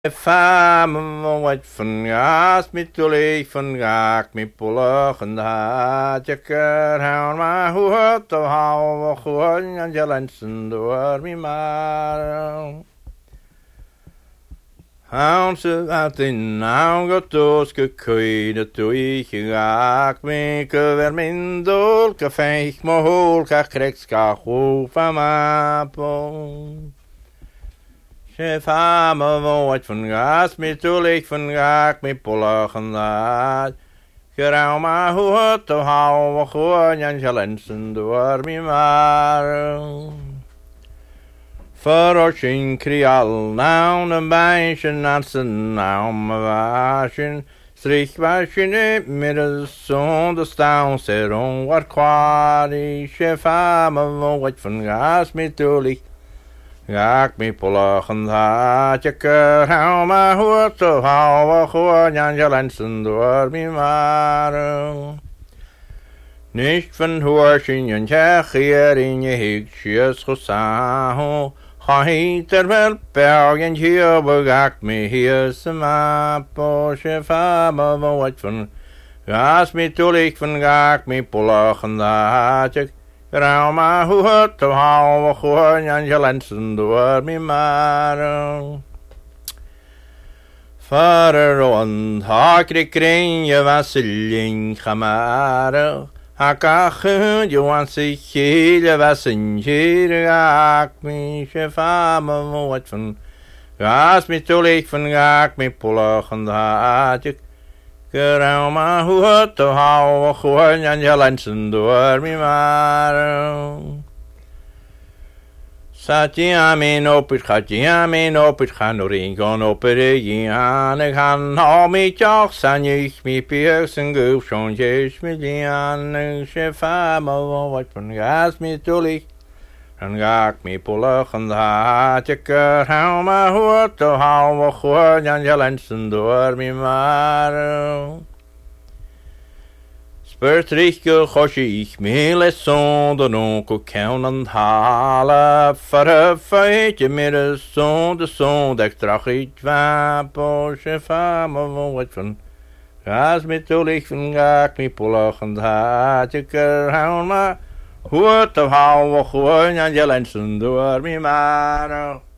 Fam wat van gas met toelig van gaak met pollig en haat je houden maar hoe te houden gewoon en je lensen door me maar. Houd ze uit in nou gotoos gekoeide toe gaak me kever min dol kafeich me hol krijgt ka hoef am apel. Fam wat van gas met toelig van gaak met pollig en haat. Gerauw maar hoe te houden gewoon en je lensen door me maar. Verroching krial nou een bijtje natsen nou me waschen. Strich waschen met de zonde staan seron wat kwaad is. Fam wat van gas met toelig. Gaak me pollig en haat je hou maar hoe te houden gewoon en je lensen door me maar. Nicht van hoorschen en hier in je hikjes gesaho. Ga heet wel berg en hier begaak me hier se mapo. Fam wat van gas me toelig van gaak me pollig en haat je. Rauw maar hoe te houden gewoon en je lensen door me maar. Vader on hakrik kring je wasseling gamare. Hakach je want zich hele wassen hier gaak me. Fam wat van gas me toelig van gaak me pollig en haat je. Gerauw maar hoe te houden gewoon en je lensen door me maar. Zat je aan mijn op het gaat je aan mijn op het gaan door een gaan op het gaan ik gaan hou met jou zijn je me peers en goof zo'n jees met je aan je fam wat van gas me toelig. Dan ga ik me pollig en haat je hou maar hoe te houden gewoon en je lensen door me maar. Spurtrike gosje ik me leson de nonko kaunen halen. Verfeitje met de zon dat trach ik wapen. Je fam wat van gas met toelig van ga ik me pollig en haat je hou maar hoe te houden gewoon en je lensen door me maar.